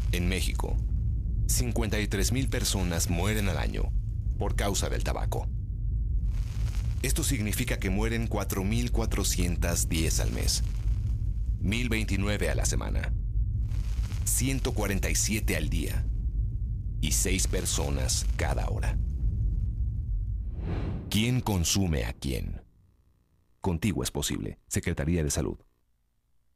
En México, 53,000 personas mueren al año por causa del tabaco. Esto significa que mueren 4,410 al mes, 1,029 a la semana, 147 al día y 6 personas cada hora. ¿Quién consume a quién? Contigo es posible. Secretaría de Salud.